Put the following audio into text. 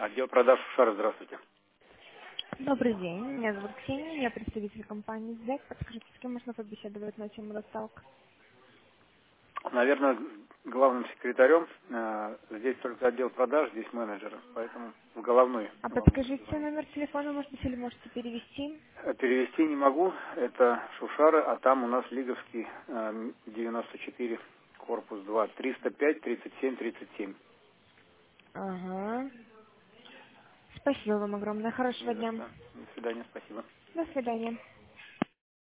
Отдел продаж Шара, здравствуйте. Добрый день, меня зовут Ксения, я представитель компании ЗЭК. Подскажите, с кем можно побеседовать на тему доставок? Наверное, главным секретарем здесь только отдел продаж, здесь менеджеры, поэтому в головной А вам нужно подскажите звонить. номер телефона, может быть, или можете перевести? Перевести не могу, это Шушары, а там у нас Лиговский 94, корпус 2, 305, 37, 37. Ага. Спасибо вам огромное, хорошего Не за дня. что. До свидания, спасибо. До свидания.